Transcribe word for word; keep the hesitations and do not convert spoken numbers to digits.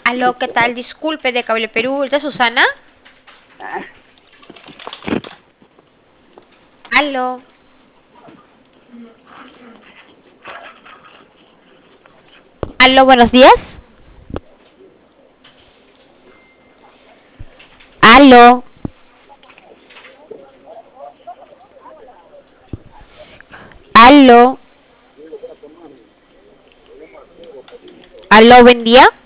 Aló, ¿qué tal? Disculpe, de Cable Perú, ¿es Susana? Aló. Aló, buenos días. Aló. Aló. Aló, buen día.